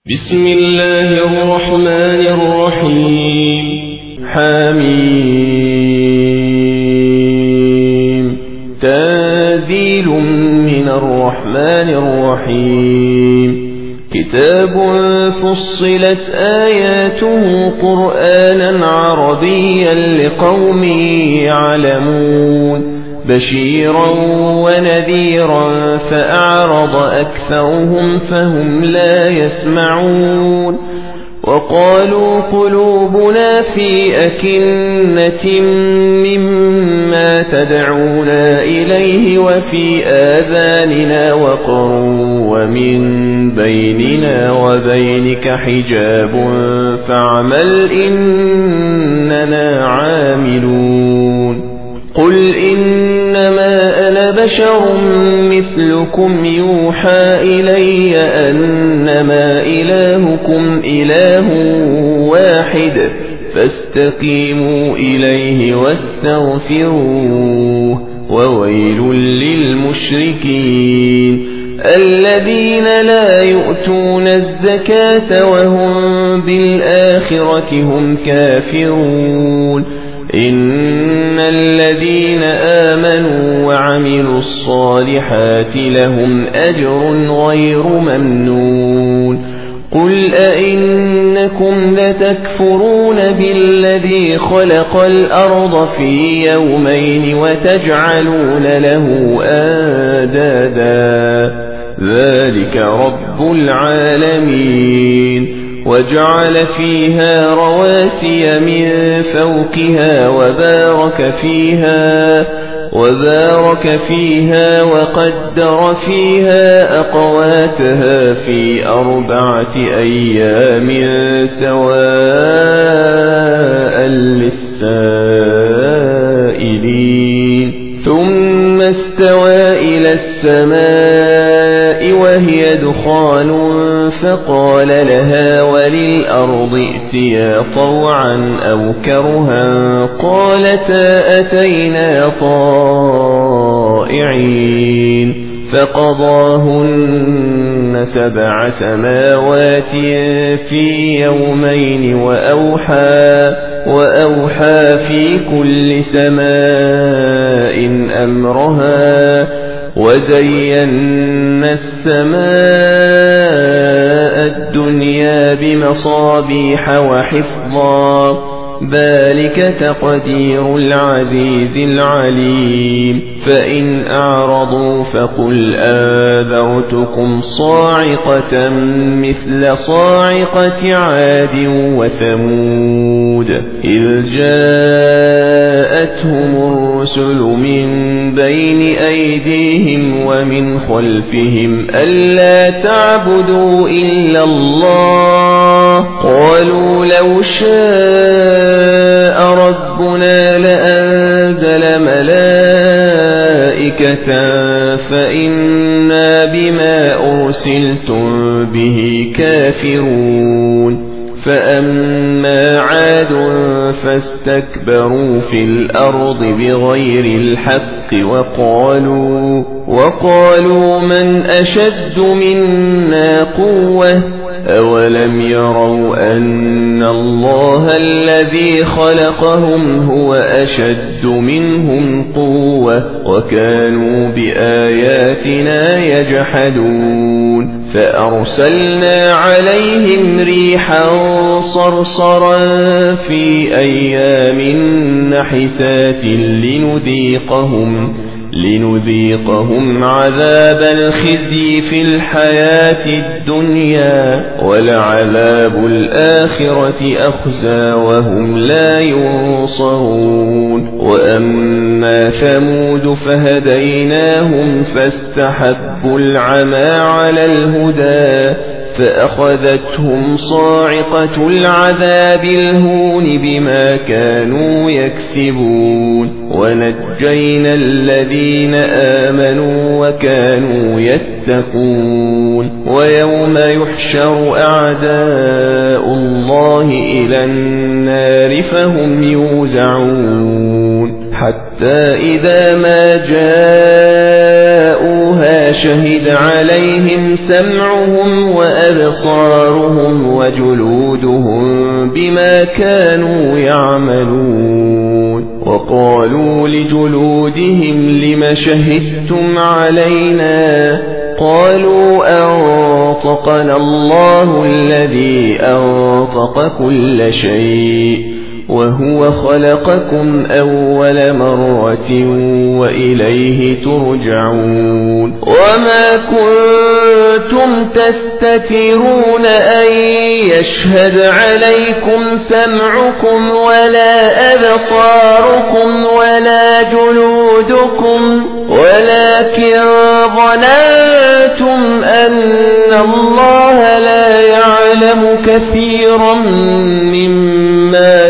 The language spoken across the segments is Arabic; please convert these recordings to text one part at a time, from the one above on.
بسم الله الرحمن الرحيم حميم تنزيل من الرحمن الرحيم كتاب فصلت آياته قرآنا عربيا لقوم يعلمون بشيرا ونذيرا فأعرض أكثرهم فهم لا يسمعون وقالوا قلوبنا في أكنة مما تدعونا إليه وفي آذاننا وقر ومن بيننا وبينك حجاب فاعمل إننا عاملون قل إنما أنا بشر مثلكم يوحى إلي أنما إلهكم إله واحد فاستقيموا إليه واستغفروه وويل للمشركين الذين لا يؤتون الزكاة وهم بالآخرة هم كافرون إن الذين آمنوا وعملوا الصالحات لهم أجر غير ممنون قل أئنكم لتكفرون بالذي خلق الأرض في يومين وتجعلون له أندادا ذلك رب العالمين وجعل فيها رواسي من فوقها وبارك فيها وقدر فيها أقواتها في 4 أيام سواء للسائلين ثم استوى إلى السماء وهي دخان فقال لها وللأرض ائتيا طوعا أو كرها قالتا أتينا طائعين فقضاهن 7 سماوات في يومين وأوحى في كل سماء أمرها وزينا السماء الدنيا بمصابيح وحفظا ذلك تقدير العزيز العليم فإن أعرضوا فقل أنذرتكم صاعقة مثل صاعقة عاد وثمود إذ جاءتهم الرسل من بين أيديهم ومن خلفهم ألا تعبدوا إلا الله قالوا لو شاء ربنا لأنزل ملائكة فإنا بما أرسلتم به كافرون فأما عاد فاستكبروا في الأرض بغير الحق وقالوا من أشد منا قوة أولم يروا أن الله الذي خلقهم هو أشد منهم قوة وكانوا بآياتنا يجحدون فأرسلنا عليهم ريحا صرصرا في أيام نحسات لنذيقهم عذاب الخزي في الحياة الدنيا ولعذاب الآخرة أخزى وهم لا ينصرون وأما ثمود فهديناهم فاستحبوا العمى على الهدى فأخذتهم صاعقة العذاب الهون بما كانوا يكسبون ونجينا الذين آمنوا وكانوا يتقون ويوم يحشر أعداء الله إلى النار فهم يوزعون حتى إذا ما جاءوها ما شهد عليهم سمعهم وأبصارهم وجلودهم بما كانوا يعملون. وقالوا لجلودهم لم شهدتم علينا؟ قالوا أنطقنا الله الذي أنطق كل شيء وهو خلقكم أول مرة وإليه ترجعون. وما كنتم تستترون أن يشهد عليكم سمعكم ولا أبصاركم ولا جلودكم ولكن ظننتم أن الله لا يعلم كثيرا مما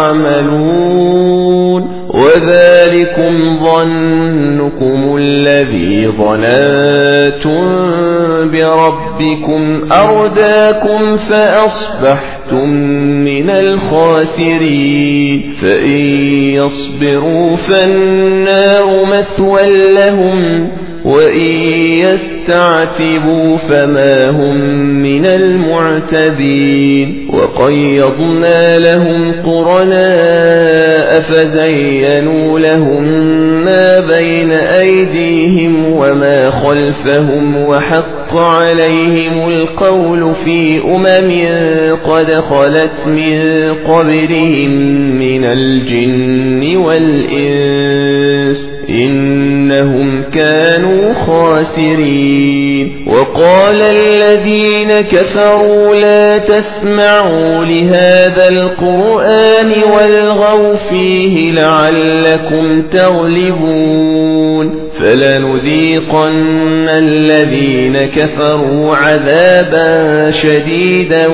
تعملون. وذلكم ظنكم الذي ظننتم بربكم أرداكم فأصبحتم من الخاسرين. فإن يصبروا فالنار مثوى لهم وإن يستعتبوا فما هم من المعتبين. وقيضنا لهم قرناء فزينوا لهم ما بين أيديهم وما خلفهم وحق عليهم القول في قد خلت من قبلهم من الجن والإنس إنهم كانوا خاسرين. وقال الذين كفروا لا تسمعوا لهذا القرآن والغوا فيه لعلكم تغلبون. فلنذيقن الذين كفروا عذابا شديدا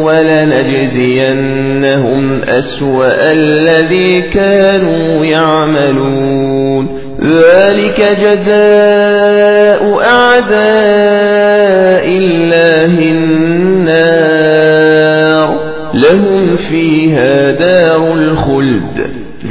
ولنجزينهم أسوأ الذي كانوا يعملون. ذلك جزاء أعداء الله النار لهم فيها دار الخلد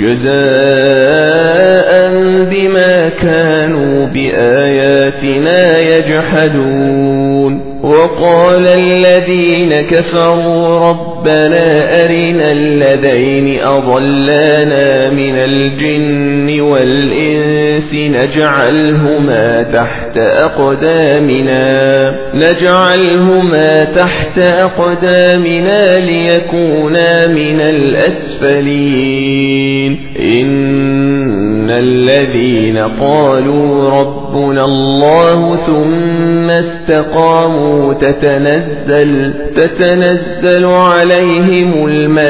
جزاء بما كانوا بآياتنا يجحدون. وقال الذين كفروا ربنا أرنا الذين أضلانا من الجن والإنس نجعلهما تحت أقدامنا ليكونا من الأسفلين. إن الذين قالوا ربنا الله ثم استقاموا تتنزل عليهم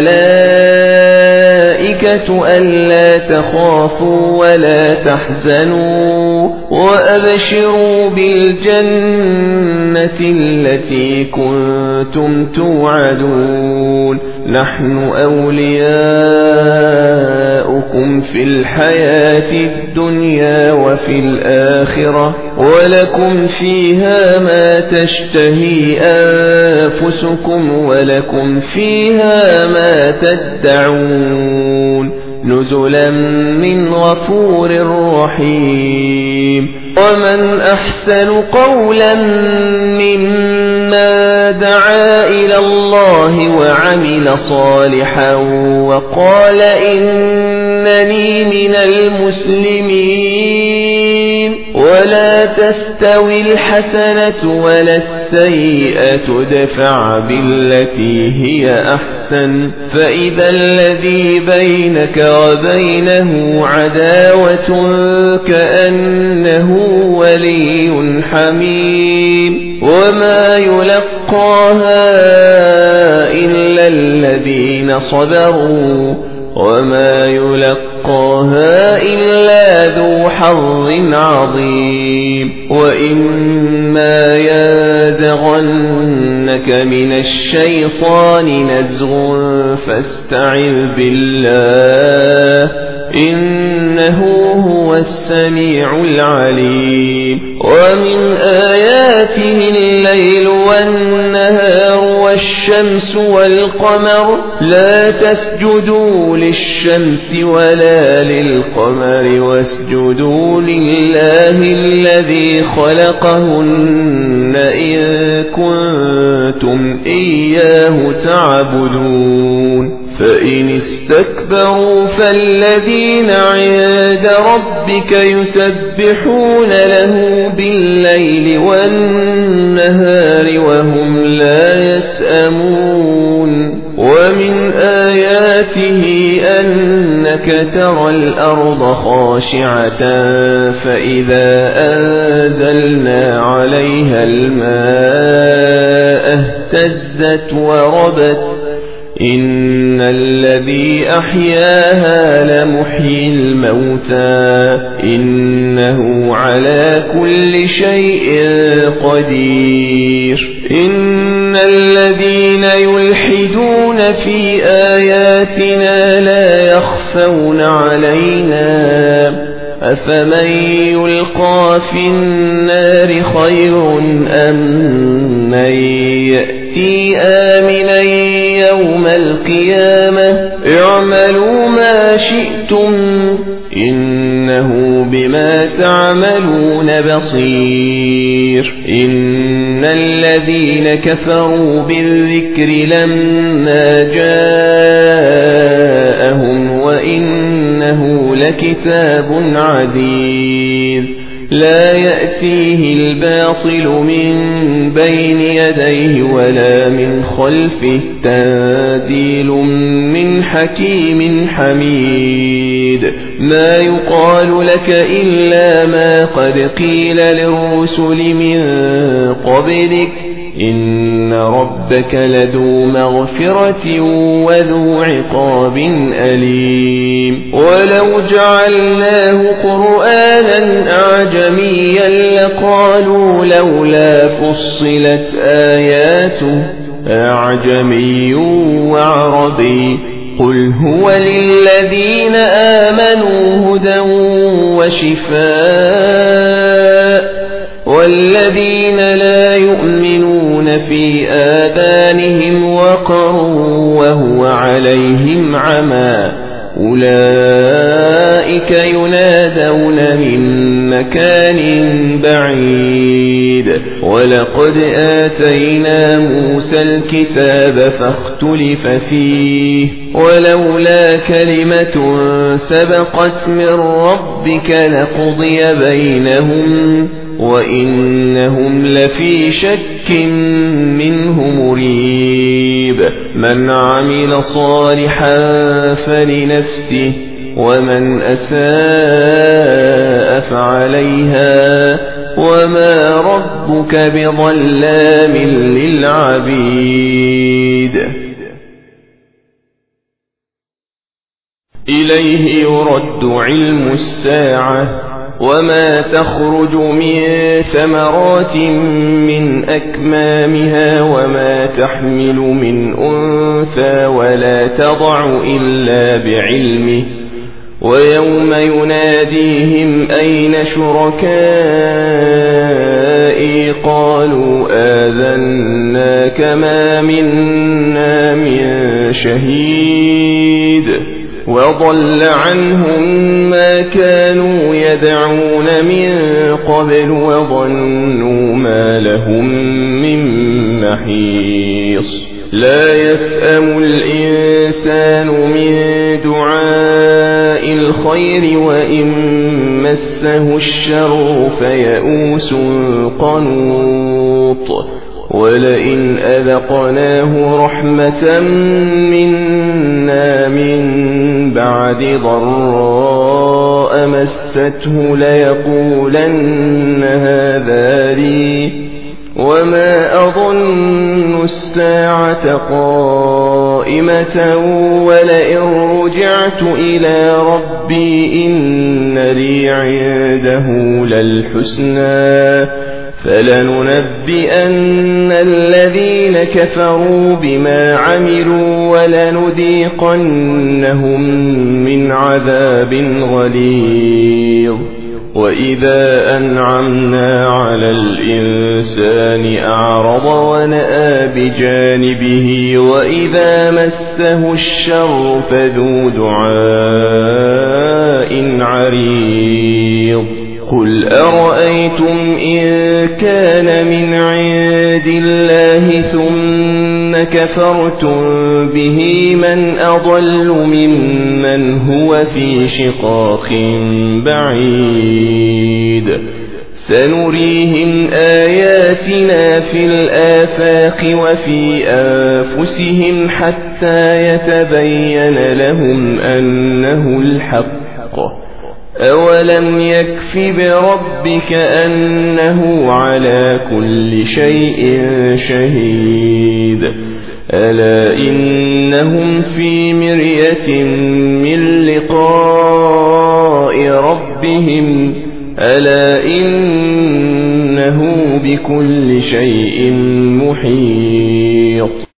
الملائكة ألا تخافوا ولا تحزنوا وأبشروا بالجنة التي كنتم توعدون. نحن أولياؤكم في الحياة الدنيا وفي الآخرة ولكم فيها ما تشتهي أنفسكم ولكم فيها ما تدعون نزلا من غفور رحيم. ومن أحسن قولا مما دعا إلى الله وعمل صالحا وقال إنني من المسلمين. ولا تستوي الحسنة ولا السيئة ادفع بالتي هي أحسن فإذا الذي بينك وبينه عداوة كأنه ولي حميم. وما يلقاها إلا الذين صبروا وما يلقاها إلا ذو حظ عظيم. وإما ينزغنك من الشيطان نزغ فاستعذ بالله إنه هو السميع العليم. ومن آياته الليل والنهار والشمس والقمر لا تسجدوا للشمس ولا للقمر واسجدوا لله الذي خلقهن إن كنتم إياه تعبدون فإن استكبروا فالذين عند ربك يسبحون له بالليل والنهار وهم لا يسأمون ومن آياته أنك ترى الأرض خاشعة فإذا أنزلنا عليها الماء اهتزت وربت إن الذي أحياها لمحيي الموتى إنه على كل شيء قدير إن الذين يلحدون في آياتنا لا يخفون علينا أفمن يلقى في النار خير أم من يأتي آمنا يوم القيامة اعملوا ما شئتم إنه بما تعملون بصير إن الذين كفروا بالذكر لما جاءهم وإنه لكتاب عزيز لا يأتيه الباطل من بين يديه ولا من خلفه تنزيل من حكيم حميد ما يقال لك إلا ما قد قيل للرسل من قبلك إن ربك لذو مغفرة وذو عقاب أليم ولو جعلناه قرآنا أعجميا لقالوا لولا فصلت آياته أعجمي وعربي قل هو للذين آمنوا هدى وشفاء والذين لا يؤمنون في آذانهم وقر وهو عليهم عمى أولئك ينادون من مكان بعيد ولقد آتينا موسى الكتاب فاختلف فيه ولولا كلمة سبقت من ربك لقضي بينهم وإنهم لفي شك منه مريب من عمل صالحا فلنفسه ومن أساء فعليها وما ربك بظلام للعبيد إليه يرد علم الساعة وما تخرج من ثمرات من أكمامها وما تحمل من أنثى ولا تضع إلا بعلمه ويوم يناديهم أين شركائي قالوا آذناك ما منا من شهيد وضل عنهم ما كانوا يدعون من قبل وظنوا ما لهم من محيص لا يسأم الإنسان من دعاء الخير وإن مسه الشر فيئوس قنوط ولئن أذقناه رحمة منا من بعد ضراء مسته ليقولن هذا لي وما أظن الساعة قائمة ولئن رجعت إلى ربي إن لي عنده للحسنى فلننبئن الذين كفروا بما عملوا ولنذيقنهم من عذاب غليظ وإذا أنعمنا على الإنسان أعرض ونأى بجانبه وإذا مسه الشر فذو دعاء عريض قل أرأيتم إن كان من عند الله ثم كفرتم به من أضل ممن هو في شقاق بعيد سنريهم آياتنا في الآفاق وفي أنفسهم حتى يتبين لهم أنه الحق أولم يكف بربك أنه على كل شيء شهيد ألا إنهم في مرية من لقاء ربهم ألا إنه بكل شيء محيط